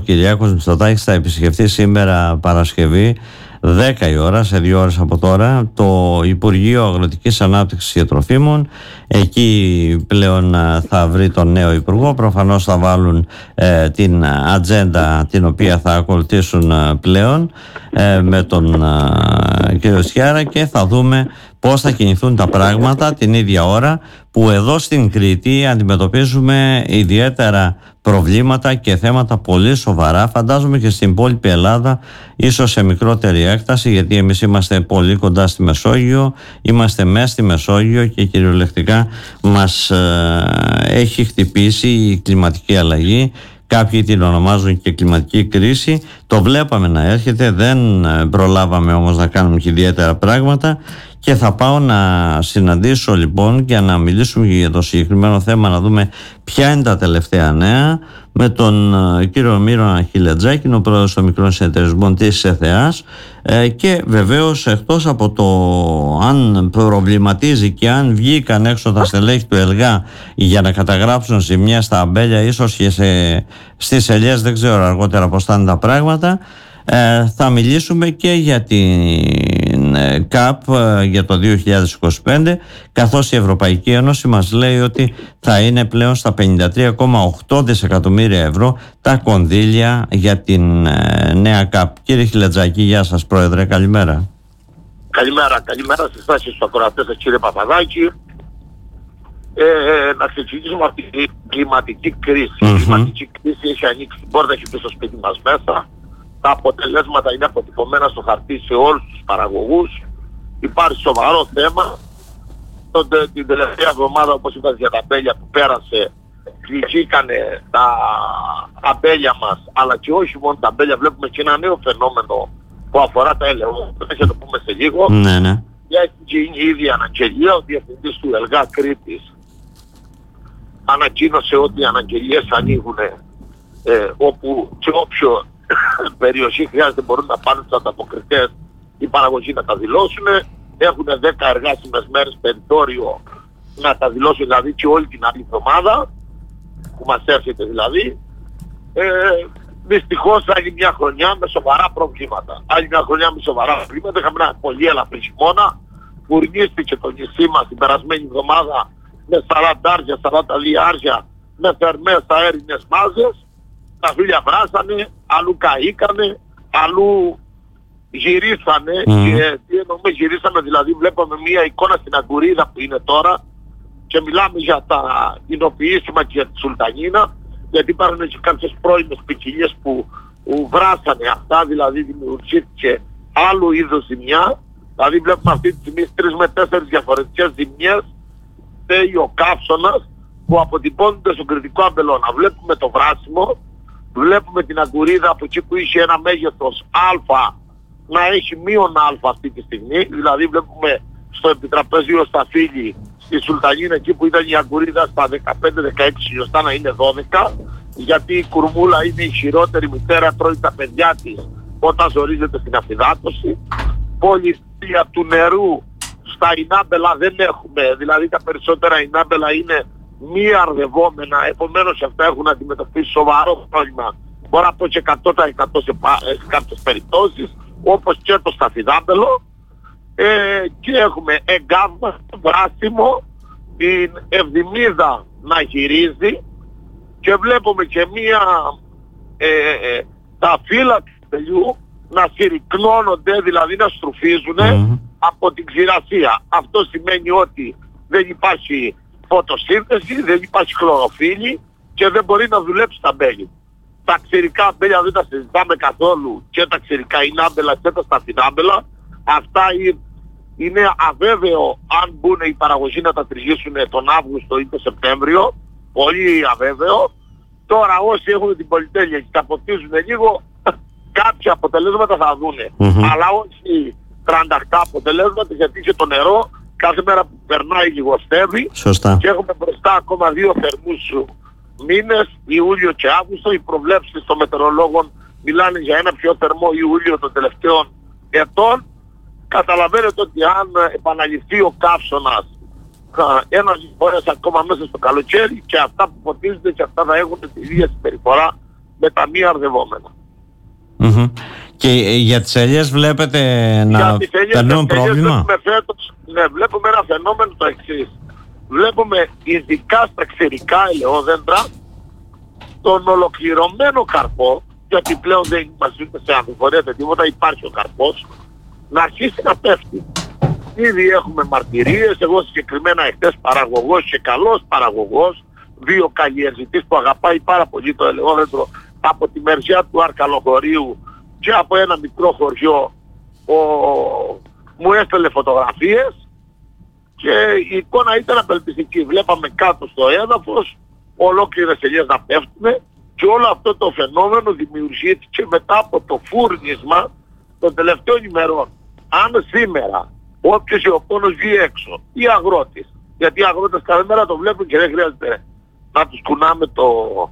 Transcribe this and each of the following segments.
Κυριάκος Μητσοτάκης θα επισκεφτεί σήμερα Παρασκευή 10 η ώρα, σε 2 ώρες από τώρα, το Υπουργείο Αγροτικής Ανάπτυξης και Τροφίμων. Εκεί πλέον θα βρει τον νέο Υπουργό. Προφανώς θα βάλουν την ατζέντα την οποία θα ακολουθήσουν πλέον με τον κύριο Σιάρα, και θα δούμε πώς θα κινηθούν τα πράγματα την ίδια ώρα που εδώ στην Κρήτη αντιμετωπίζουμε ιδιαίτερα προβλήματα και θέματα πολύ σοβαρά. Φαντάζομαι και στην υπόλοιπη Ελλάδα, ίσως σε μικρότερη έκταση, γιατί εμείς είμαστε πολύ κοντά στη Μεσόγειο, είμαστε μέσα στη Μεσόγειο και κυριολεκτικά μας έχει χτυπήσει η κλιματική αλλαγή. Κάποιοι την ονομάζουν και κλιματική κρίση. Το βλέπαμε να έρχεται, δεν προλάβαμε όμως να κάνουμε και ιδιαίτερα πράγματα, και θα πάω να συναντήσω λοιπόν και να μιλήσουμε για το συγκεκριμένο θέμα, να δούμε ποια είναι τα τελευταία νέα, με τον κύριο Μύρονα Χιλετζάκη, ο πρόεδρος των μικρών συνεταιρισμών της ΕΘΕΑΣ, και βεβαίως εκτός από το αν προβληματίζει και αν βγήκαν έξω τα στελέχη του ΕΛΓΑ για να καταγράψουν ζημιά στα αμπέλια, ίσως και στις ελιές, δεν ξέρω αργότερα πώς θα είναι τα πράγματα, θα μιλήσουμε και για την ΚΑΠ για το 2025, καθώς η Ευρωπαϊκή Ένωση μας λέει ότι θα είναι πλέον στα 53,8 δισεκατομμύρια ευρώ τα κονδύλια για την νέα ΚΑΠ. Κύριε Χιλετζάκη, γεια σας πρόεδρε, καλημέρα. Καλημέρα στις τάσεις στους ακροατές σας, κύριε Παπαδάκη. Να ξεκινήσουμε από την κλιματική κρίση. Η κλιματική κρίση έχει ανοίξει την πόρτα, έχει πει στο σπίτι μας μέσα. Τα αποτελέσματα είναι αποτυπωμένα στο χαρτί σε όλους τους παραγωγούς. Υπάρχει σοβαρό θέμα. Την τελευταία εβδομάδα, όπως είπατε για τα αμπέλια που πέρασε, κλεισήκανε τα αμπέλια μας, αλλά και όχι μόνο τα αμπέλια. Βλέπουμε και ένα νέο φαινόμενο που αφορά τα ελαιόλαδα, θα το πούμε σε λίγο. Ναι. Και είναι η ίδια αναγγελία. Ο διευθυντής του ΕΛΓΑ Κρήτης ανακοίνωσε ότι οι αναγγελίες ανοίγουν όπου και όποιο περιοχή χρειάζεται μπορούν να πάνε στους ανταποκριτές οι παραγωγοί να τα δηλώσουν. Έχουν 10 εργάσιμες μέρες περιθώριο να τα δηλώσουν, δηλαδή και όλη την άλλη εβδομάδα που μας έρχεται δηλαδή. Δυστυχώς άλλη μια χρονιά με σοβαρά προβλήματα. Άλλη μια χρονιά με σοβαρά προβλήματα. Είχαμε ένα πολύ ελαφρύ χειμώνα. Φουρνίστηκε το νησί μας την περασμένη εβδομάδα με 40 λιάρια, με θερμές αέρινες μάζες. Τα φύλλα βράσανε, αλλού καήκανε, αλλού γυρίσανε. Και τι εννοούμε γυρίσανε, δηλαδή βλέπαμε μια εικόνα στην Αγκουρίδα που είναι τώρα, και μιλάμε για τα εινοποιήσιμα και για τη Σουλτανίνα, γιατί υπάρχουν και κάποιες πρώιμες ποικιλίες που βράσανε αυτά, δηλαδή δημιουργήθηκε άλλου είδους ζημιά. Δηλαδή βλέπουμε αυτή τη στιγμή 3 με 4 διαφορετικές ζημιές, φταίει ο καύσωνας που αποτυπώνονται στον κρητικό αμπελώνα. Βλέπουμε το βράσιμο, βλέπουμε την Αγκουρίδα από εκεί που είχε ένα μέγεθος α να έχει μείον α αυτή τη στιγμή. Δηλαδή βλέπουμε στο επιτραπέζιο Σταφύλι, στη Σουλτανίνα, εκεί που ήταν η Αγκουρίδα στα 15-16 χιλιοστά να είναι 12, γιατί η κουρμούλα είναι η χειρότερη μητέρα, τρώει τα παιδιά της όταν ζορίζεται στην αφυδάτωση. Πολυστία του νερού στα Ινάμπελα δεν έχουμε, δηλαδή τα περισσότερα Ινάμπελα είναι μη αρδευόμενα, επομένως αυτά έχουν αντιμετωπίσει σοβαρό πρόβλημα, μπορώ να πω και 100% σε κάποιες περιπτώσεις, όπως και το σταφυδάμπελο. Και έχουμε εγκάβμα, βράσιμο, την Ευδημίδα να γυρίζει, και βλέπουμε και τα φύλλα του πελιού να συρρυκνώνονται, δηλαδή να στρουφίζουν από την ξηρασία. Αυτό σημαίνει ότι δεν υπάρχει φωτοσύνθεση, δεν υπάρχει χλωροφύλλη και δεν μπορεί να δουλέψει τα αμπέλια. Τα ξηρικά αμπέλια δεν τα συζητάμε καθόλου, και τα ξηρικά Ινάμπελα και τα σταφυδάμπελα. Αυτά είναι αβέβαιο αν μπουν οι παραγωγοί να τα τριγίσουν τον Αύγουστο ή τον Σεπτέμβριο. Πολύ αβέβαιο. Τώρα όσοι έχουν την πολυτέλεια και τα ποτίζουν λίγο, κάποια αποτελέσματα θα δούνε. Αλλά όχι 38 αποτελέσματα, γιατί και το νερό κάθε μέρα που περνάει λιγοστεύει. Σωστά. Και έχουμε μπροστά ακόμα 2 θερμούς μήνες, Ιούλιο και Αύγουστο. Οι προβλέψεις των μετεωρολόγων μιλάνε για ένα πιο θερμό Ιούλιο των τελευταίων ετών. Καταλαβαίνετε ότι αν επαναληφθεί ο καύσωνας ένας φορές ακόμα μέσα στο καλοκαίρι, και αυτά που ποτίζονται και αυτά θα έχουν την ίδια συμπεριφορά με τα μη αρδευόμενα. Και για τις ελιές βλέπετε να περνούν πρόβλημα? Βλέπουμε ένα φαινόμενο το εξής. Βλέπουμε ειδικά στα ξερικά ελαιόδεντρα τον ολοκληρωμένο καρπό, γιατί πλέον δεν είμαστε σε αμφιβολία τίποτα, υπάρχει ο καρπός, να αρχίσει να πέφτει. Ήδη έχουμε μαρτυρίες, εγώ συγκεκριμένα εχθές παραγωγός και καλός παραγωγός, βιοκαλλιεργητής που αγαπάει πάρα πολύ το ελαιόδεντρο από τη μεριά του Αρκαλοχωρίου και από ένα μικρό χωριό, μου έστελε φωτογραφίες και η εικόνα ήταν απελπιστική. Βλέπαμε κάτω στο έδαφος ολόκληρες ελιές να πέφτουν και όλο αυτό το φαινόμενο δημιουργήθηκε μετά από το φούρνισμα των τελευταίων ημερών. Αν σήμερα όποιος ιοπώνος βγει έξω, οι αγρότες, γιατί οι αγρότες κάθε μέρα το βλέπουν και δεν χρειάζεται να τους κουνάμε το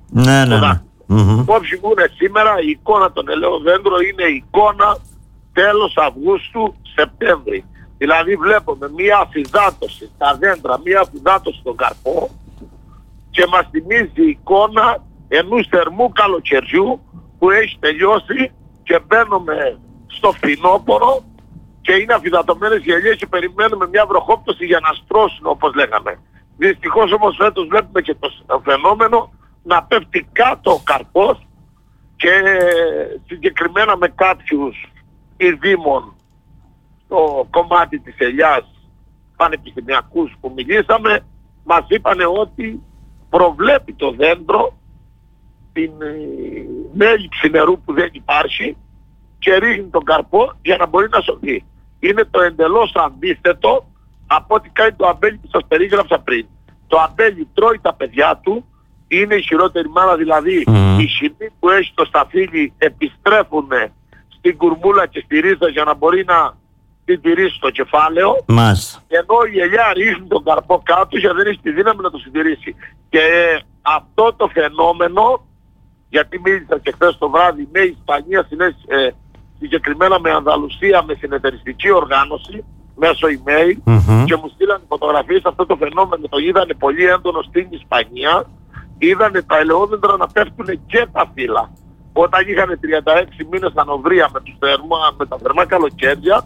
Όψοι βγουν σήμερα, η εικόνα των ελαιοδέντρων είναι η εικόνα τέλος Αυγούστου, Σεπτέμβρη. Δηλαδή βλέπουμε μία αφυδάτωση στα δέντρα, μία αφυδάτωση στον καρπό και μας θυμίζει η εικόνα ενός θερμού καλοκαιριού που έχει τελειώσει και μπαίνουμε στο φθινόπωρο και είναι αφυδατωμένες οι ελιές και περιμένουμε μια βροχόπτωση για να στρώσουν, όπως λέγαμε. Δυστυχώς όμως φέτος βλέπουμε και το φαινόμενο να πέφτει κάτω ο καρπός και συγκεκριμένα με κάποιους ειδήμων στο κομμάτι της ελιάς πανεπιστημιακούς που μιλήσαμε, μας είπανε ότι προβλέπει το δέντρο την έλλειψη νερού που δεν υπάρχει και ρίχνει τον καρπό για να μπορεί να σωθεί. Είναι το εντελώς αντίθετο από ό,τι κάνει το αμπέλι που σας περίγραψα πριν. Το αμπέλι τρώει τα παιδιά του, είναι η χειρότερη μάνα, δηλαδή οι χυμοί που έχει το σταφύλι επιστρέφουν στην κουρμούλα και στη ρίζα για να μπορεί να την τηρήσει το κεφάλαιο, ενώ η ελιά ρίχνει τον καρπό κάτω γιατί δεν έχει τη δύναμη να το συντηρήσει. Και αυτό το φαινόμενο, γιατί μίλησα και χθες το βράδυ με Ισπανία, συγκεκριμένα με Ανδαλουσία, με συνεταιριστική οργάνωση, μέσω email, και μου στείλανε φωτογραφίες. Αυτό το φαινόμενο το είδανε πολύ έντονο στην Ισπανία. Είδανε τα ελαιόδεντρα να πέφτουν και τα φύλλα. Όταν είχαν 36 μήνες ανοβρία με τα θερμά καλοκαίρια,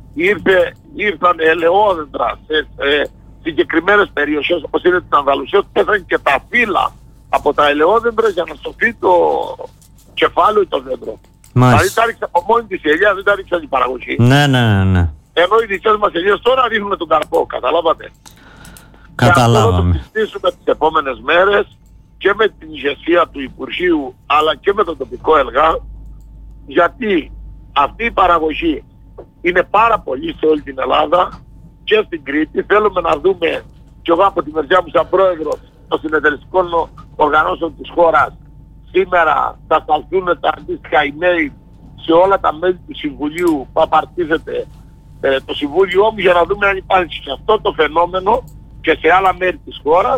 ήρθαν ελαιόδεντρα σε συγκεκριμένες περιοχές όπως είναι της Ανδαλουσίας, πέθανε και τα φύλλα από τα ελαιόδεντρα για να σωθεί το κεφάλαιο ή το δέντρο. Δηλαδή τα ρίξε από μόνη της η ελιά, δεν τα ρίξε η παραγωγή. Ναι. Ενώ οι δικές μας ελιές τώρα ρίχνουν τον καρπό, καταλάβατε. Καταλάβαμε. Και αυτό θα το συζητήσουμε τις επόμενες μέρες και με την ηγεσία του Υπουργείου αλλά και με τον τοπικό ΕΛΓΑ, γιατί αυτή η παραγωγή είναι πάρα πολύ σε όλη την Ελλάδα και στην Κρήτη. Θέλουμε να δούμε, και εγώ από τη μεριά μου σαν πρόεδρος των συνεταιριστικών οργανώσεων της χώρας, σήμερα θα σταλθούν τα αντίστοιχα email σε όλα τα μέλη του Συμβουλίου που απαρτίζεται το Συμβούλιο μου, για να δούμε αν υπάρχει και αυτό το φαινόμενο και σε άλλα μέρη της χώρας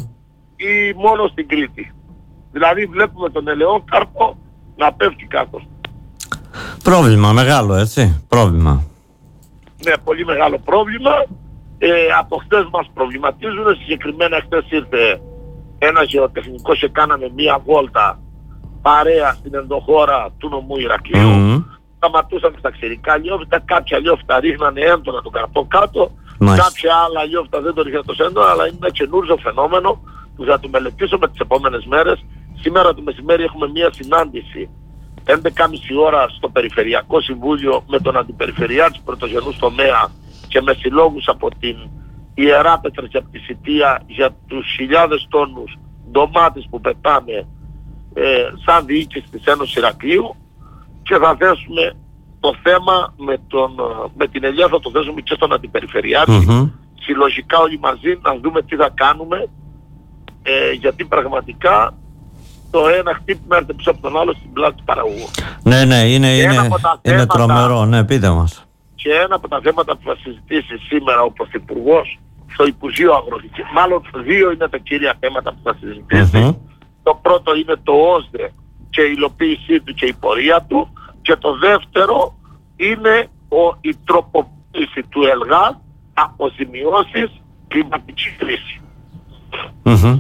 ή μόνο στην Κρήτη. Δηλαδή βλέπουμε τον ελαιόκαρπο να πέφτει κάτω. Πρόβλημα μεγάλο, έτσι, πρόβλημα. Ναι, πολύ μεγάλο πρόβλημα. Από χτες μας προβληματίζουν. Συγκεκριμένα χτες ήρθε ένας γεωτεχνικός και κάναμε μία βόλτα παρέα στην ενδοχώρα του νομού Ηρακλείου. Σταματούσαμε στα ξερικά λιόφυτα, κάποια λιόφυτα ρίχνανε έντονα τον καρπό κάτω, κάποια άλλα λιόφυτα δεν το ρίχνανε τόσο έντονα, αλλά είναι ένα καινούργιο φαινόμενο που θα το μελετήσουμε τις επόμενες μέρες. Σήμερα το μεσημέρι έχουμε μία συνάντηση 11.30 ώρα στο Περιφερειακό Συμβούλιο με τον Αντιπεριφερειάρχη Πρωτογενούς τομέα και με συλλόγους από την Ιερά Πέτρα και από τη Σιτία για τους χιλιάδες τόνους ντομάτες που πετάμε σαν διοίκηση της Ένωσης Ηρακλείου, και θα θέσουμε το θέμα με την ελιά, θα το θέσουμε και στον Αντιπεριφερειάρχη, συλλογικά όλοι μαζί να δούμε τι θα κάνουμε, γιατί πραγματικά το ένα χτύπημα έρχεται πίσω από τον άλλο στην πλάτη του παραγωγού. Ναι, είναι τρομερό, ναι, πείτε μας. Και ένα από τα θέματα που θα συζητήσει σήμερα ο Πρωθυπουργός στο Υπουργείο Αγροτικής, μάλλον δύο είναι τα κύρια θέματα που θα συζητήσει. Το πρώτο είναι το ΩΣΔΕ και η υλοποίησή του και η πορεία του, και το δεύτερο είναι η τροποποίηση του ΕΛΓΑ αποζημιώσεις κλιματική κρίση.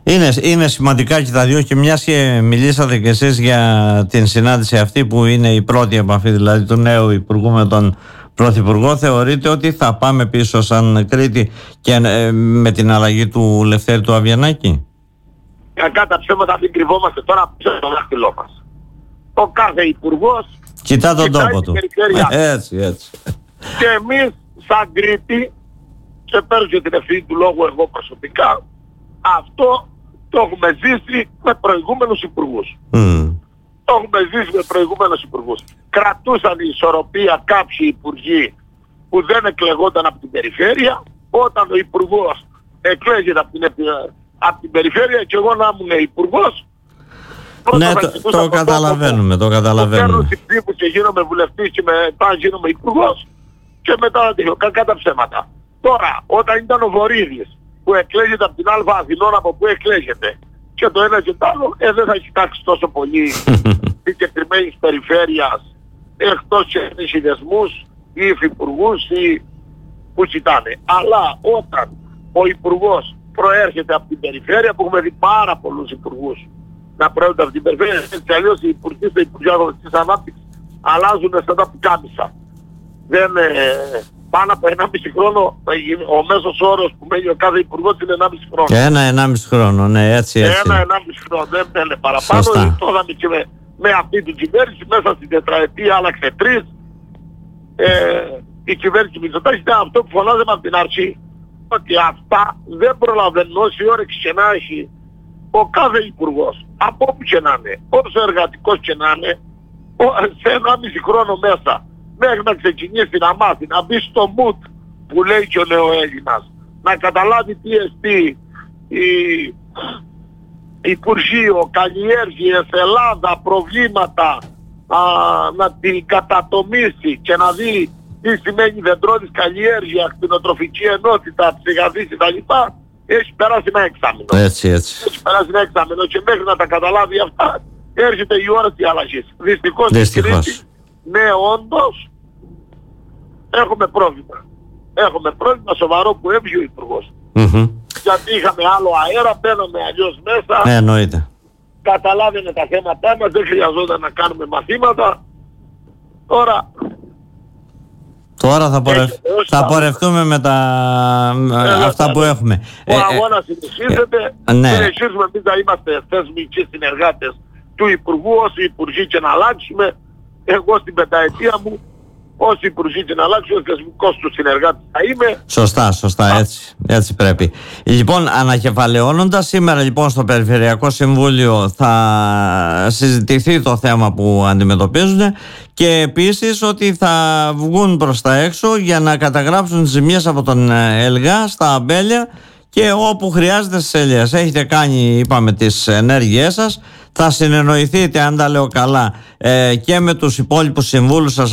Είναι σημαντικά και τα δύο, και μιας και μιλήσατε κι εσείς για την συνάντηση αυτή που είναι η πρώτη επαφή δηλαδή του νέου Υπουργού με τον Πρωθυπουργό, θεωρείτε ότι θα πάμε πίσω σαν Κρήτη και με την αλλαγή του Λευτέρη του Αβιανάκη? Κακά τα ψέματα, μην κρυβόμαστε τώρα πίσω στο δάχτυλό μας. Ο κάθε υπουργός κοιτά τον τόπο του. Έτσι. Και εμείς σαν Κρήτη, και παίρνω και την ευθύνη του λόγου εγώ προσωπικά, αυτό το έχουμε ζήσει με προηγούμενους υπουργούς. Το έχουμε ζήσει με προηγούμενους υπουργούς. Κρατούσαν η ισορροπία κάποιοι υπουργοί που δεν εκλεγόταν από την περιφέρεια. Όταν ο υπουργός εκλέγεται από την περιφέρεια και εγώ να ήμουν υπουργός, ναι, το καταλαβαίνουμε. Παίρνω την ψήφου και γίνομαι βουλευτής και μετά γίνομαι υπουργός και μετά κακά τα ψέματα. Τώρα, όταν ήταν ο Βορύδης που εκλέγεται από την Αλφα Αθηνών, από που εκλέγεται, και το ένα και το άλλο, δεν θα κοιτάξει τόσο πολύ συγκεκριμένης περιφέρειας, εκτός και συνδεσμούς ή υφυπουργούς ή που κοιτάνε. Αλλά όταν ο υπουργός προέρχεται από την περιφέρεια, που έχουμε δει πάρα πολλούς υπουργούς να προέρχονται από την περιφέρεια, έτσι αλλιώς οι υπουργοί στο Υπουργείο της Ανάπτυξης αλλάζουν σαν τα πουκάμισα. Δεν πάνω από 1,5 χρόνο, ο μέσος όρος που μένει ο κάθε υπουργός είναι 1,5 χρόνο. Και 1,5 χρόνο, ναι, έτσι. 1,5 χρόνο, δεν είναι παραπάνω. Το είδαμε και με αυτή την κυβέρνηση, μέσα στην τετραετία άλλαξε 3. Η κυβέρνηση Μητσοτάκη ήταν αυτό που φωνάζαμε από την αρχή. Ότι αυτά δεν προλαβαίνουν, όση όρεξη και να έχει ο κάθε υπουργός, από όπου και να είναι, όσο εργατικός και να είναι, σε 1,5 χρόνο μέσα, μέχρι να ξεκινήσει να μάθει, να μπει στο mood που λέει και ο νεοέλληνας, να καταλάβει τι εστί Υπουργείο, καλλιέργειες, Ελλάδα, προβλήματα, να την κατατομήσει και να δει τι σημαίνει δεντρώδης καλλιέργεια, κτηνοτροφική ενότητα, ψυχαδής κτλ. Έχει περάσει ένα εξάμηνο. Έτσι. Έχει περάσει ένα εξάμηνο και μέχρι να τα καταλάβει αυτά έρχεται η ώρα της αλλαγής. Δυστυχώς. Ναι, όντως έχουμε πρόβλημα. Έχουμε πρόβλημα σοβαρό που έβγει ο υπουργός. Γιατί είχαμε άλλο αέρα, μπαίναμε αλλιώς μέσα. Ναι, εννοείται. Καταλάβαινε τα θέματά μας, δεν χρειαζόταν να κάνουμε μαθήματα. Τώρα θα πορευτούμε με αυτά που έχουμε. Ο αγώνας συνεχίζεται. Συνεχίζουμε εμείς να είμαστε θεσμικοί συνεργάτες του Υπουργού, όσοι υπουργοί και να αλλάξουμε. Εγώ στην πενταετία μου, όσοι υπουργοί και να αλλάξουμε, ο θεσμικός του συνεργάτης θα είμαι. Σωστά, έτσι πρέπει. Λοιπόν, ανακεφαλαιώνοντας, σήμερα λοιπόν στο Περιφερειακό Συμβούλιο θα συζητηθεί το θέμα που αντιμετωπίζουν και επίσης ότι θα βγουν προς τα έξω για να καταγράψουν τις ζημίες από τον ΕΛΓΑ στα αμπέλια και όπου χρειάζεται στις ελιές. Έχετε κάνει, είπαμε, τις ενέργειές σας. Θα συνεννοηθείτε, αν τα λέω καλά, και με τους υπόλοιπους συμβούλους σας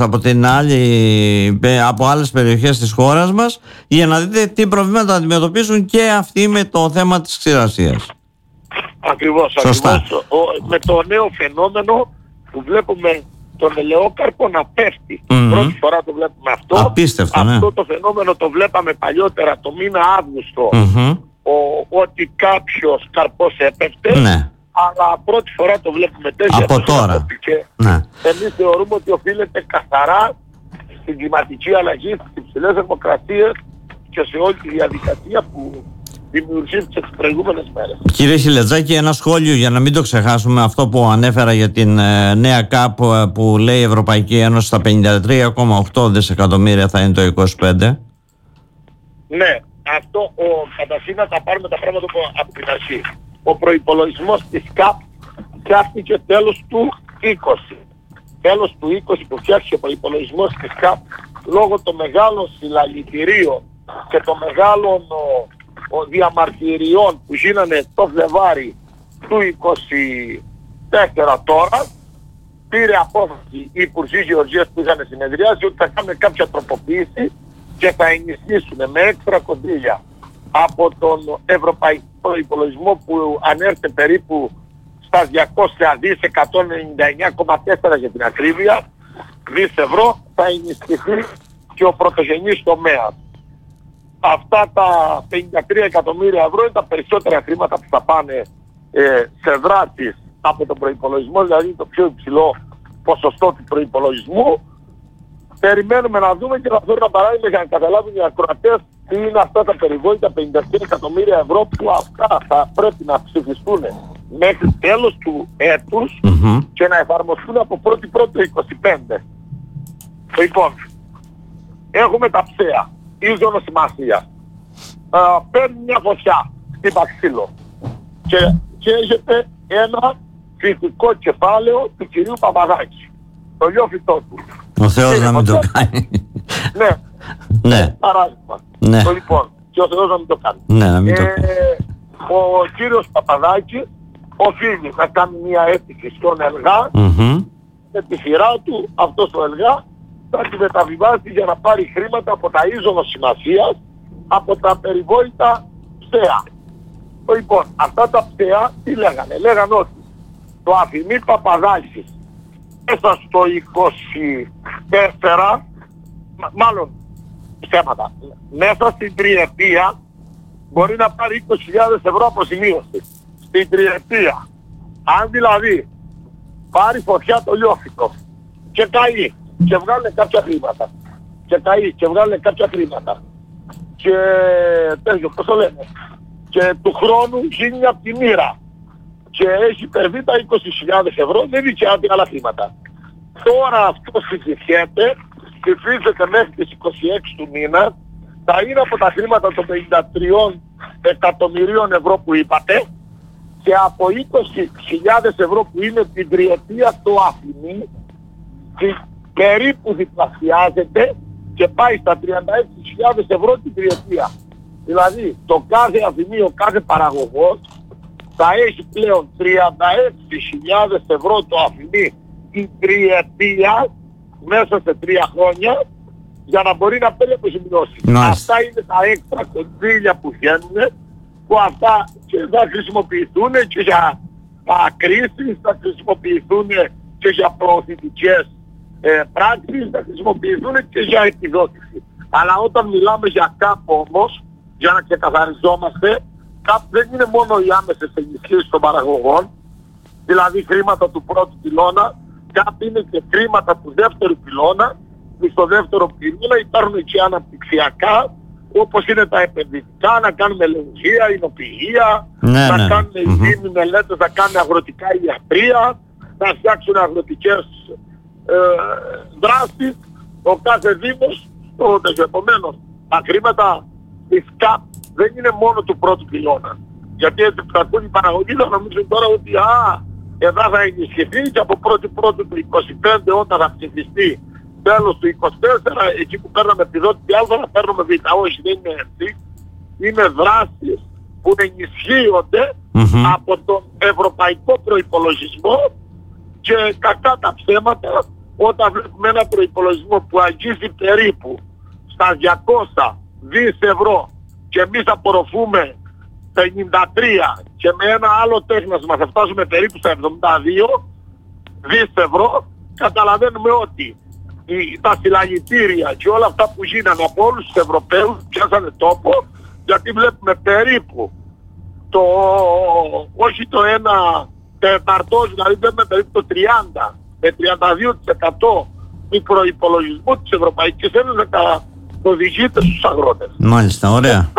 από άλλες περιοχές της χώρας μας, για να δείτε τι προβλήματα αντιμετωπίζουν και αυτοί με το θέμα της ξηρασίας. Ακριβώς. Με το νέο φαινόμενο που βλέπουμε τον ελαιόκαρπο να πέφτει. Πρώτη φορά το βλέπουμε αυτό. Απίστευτο, ναι. Αυτό το φαινόμενο το βλέπαμε παλιότερα το μήνα Αύγουστο, ότι κάποιος καρπός έπεφτε. Ναι. Αλλά πρώτη φορά το βλέπουμε τέτοια. Από τώρα. Ναι. Εμείς θεωρούμε ότι οφείλεται καθαρά στην κλιματική αλλαγή, στις υψηλές θερμοκρασίες και σε όλη τη διαδικασία που δημιουργήθηκε τις προηγούμενες μέρες. Κύριε Χιλετζάκη, ένα σχόλιο για να μην το ξεχάσουμε, αυτό που ανέφερα για την νέα ΚΑΠ που λέει η Ευρωπαϊκή Ένωση στα 53,8 δισεκατομμύρια θα είναι το 25. Ναι, αυτό καταρχήν να τα πάρουμε τα πράγματα από την αρχή. Ο προϋπολογισμός της ΚΑΠ φτιάχτηκε τέλος του 20. Τέλος του 20 που φτιάχτηκε ο προϋπολογισμός της ΚΑΠ λόγω των μεγάλων συλλαλητηρίων και των μεγάλων διαμαρτυριών που γίνανε το Φλεβάρι του 24 τώρα, πήρε απόφαση οι Υπουργοί Γεωργίας που είχαν συνεδριάσει ότι θα κάνουν κάποια τροποποίηση και θα ενισχύσουν με έξτρα κονδύλια από τον ευρωπαϊκό προϋπολογισμό που ανέρχεται περίπου στα 200 δις, 199,4 για την ακρίβεια, δις ευρώ, θα ενισχυθεί και ο πρωτογενής τομέας. αυτά τα 53 εκατομμύρια ευρώ είναι τα περισσότερα χρήματα που θα πάνε σε δράσεις από τον προϋπολογισμό, δηλαδή το πιο υψηλό ποσοστό του προϋπολογισμού. Περιμένουμε να δούμε και να φέρω ένα παράδειγμα για να καταλάβουν οι ακροατές τι είναι αυτά τα περιβόητα 53 εκατομμύρια ευρώ που αυτά θα πρέπει να ψηφιστούν μέχρι τέλος του έτους και να εφαρμοστούν από 1η-1η-25. Λοιπόν, έχουμε τα ψέα, η ζωνοσημασία. Παίρνει μια φωτιά, χτύπα ξύλο και καίγεται ένα φυτικό κεφάλαιο του κυρίου Παπαδάκη. Το λιόφυτό του. Ο Θεός να μην το κάνει. Ναι. Παράδειγμα. Ναι. Λοιπόν, και ο Θεός να μην το κάνει. Ναι, να μην το κάνει. Ο κύριος Παπαδάκης οφείλει να κάνει μια αίτηση στον ΕΛΓΑ. Με τη σειρά του αυτός ο ΕΛΓΑ θα τη μεταβιβάσει για να πάρει χρήματα από τα ίζωνο σημασίας, από τα περιβόητα ψέα. Λοιπόν, αυτά τα ψέα τι λέγανε? Λέγανε ότι το Αφημί Παπαδάκης μέσα στο 24, μάλλον ψέματα, μέσα στην τριετία μπορεί να πάρει 20.000 ευρώ αποζημίωση. Στην τριετία. Αν δηλαδή πάρει φωτιά το λιόφυτο και καεί και βγάλει κάποια χρήματα και τέτοιο, πώς το λένε, και του χρόνου γίνει από τη μοίρα και έχει υπερβεί τα 20.000 ευρώ, δεν δικαιάται άλλα χρήματα. Τώρα αυτό συζητιέται, ψηφίζεται μέχρι τις 26 του μήνα, θα είναι από τα χρήματα των 53 εκατομμυρίων ευρώ που είπατε και από 20.000 ευρώ που είναι την τριετία το Αφημί περίπου διπλασιάζεται και πάει στα 36.000 ευρώ την τριετία. Δηλαδή το κάθε Αφημί, ο κάθε παραγωγός θα έχει πλέον 36.000 ευρώ το Αφημί την τριετία μέσα σε 3 χρόνια για να μπορεί να παίρνει αποζημιώσεις. Αυτά είναι τα έξτρα κονδύλια που βγαίνουν, που αυτά και θα χρησιμοποιηθούν και για κρίσεις, θα χρησιμοποιηθούν και για προωθητικές πράξεις, θα χρησιμοποιηθούν και για επιδότηση. Αλλά όταν μιλάμε για ΚΑΠ όμως, για να ξεκαθαριζόμαστε, ΚΑΠ δεν είναι μόνο οι άμεσες ενισχύσεις των παραγωγών, δηλαδή χρήματα του πρώτου πυλώνα, ΚΑΠ είναι και χρήματα του δεύτερου πυλώνα. Στο δεύτερο πυλώνα υπάρχουν και αναπτυξιακά, όπως είναι τα επενδυτικά, να κάνουμε ελεγχεία, εινοποιία, να κάνουν ειδήμοι μελέτες, να κάνουν αγροτικά ιατρία, να φτιάξουν αγροτικές δράσεις, ο κάθε δήμος, επομένως, τα χρήματα της ΚΑΠ δεν είναι μόνο του πρώτου πυλώνα. Γιατί έτσι που θα ακούν οι παραγωγοί θα νομίζουν τώρα ότι εδώ θα ενισχυθεί και από 1η-1η του 25 όταν θα ψηφιστεί τέλος του 24, εκεί που παίρναμε επιδότηση Α να παίρνουμε Β. Όχι, δεν είναι έτσι. Είναι δράσεις που ενισχύονται από τον ευρωπαϊκό προϋπολογισμό και κακά τα ψέματα όταν βλέπουμε ένα προϋπολογισμό που αγγίζει περίπου στα 200 δις ευρώ και εμείς απορροφούμε 53 και με ένα άλλο τέχνασμα θα φτάσουμε περίπου στα 72 δις ευρώ, καταλαβαίνουμε ότι τα συλλαγητήρια και όλα αυτά που γίνανε από όλους τους Ευρωπαίους πιάσανε τόπο, γιατί βλέπουμε περίπου όχι το 1 τεταρτό, δηλαδή βλέπουμε περίπου το 30 με 32% του προϋπολογισμού της Ευρωπαϊκής Ένωσης να οδηγείται στους αγρότες. Μάλιστα, ωραία.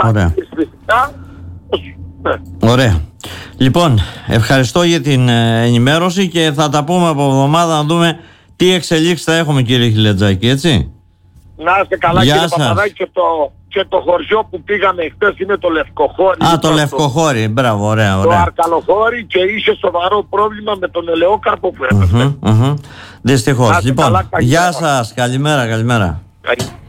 Ωραία. Λοιπόν, ευχαριστώ για την ενημέρωση και θα τα πούμε από εβδομάδα να δούμε τι εξελίξεις θα έχουμε, κύριε Χιλετζάκη, έτσι. Να είστε καλά, κύριε Παπαδάκη, και το χωριό που πήγαμε χτες είναι το Λευκοχώρι. Το Λευκοχώρι, μπράβο, ωραία. Το Αρκαλοχώρι και είχε σοβαρό πρόβλημα με τον ελαιόκαρπο που έπεσε. Δυστυχώς. Λοιπόν, γεια σας, καλημέρα.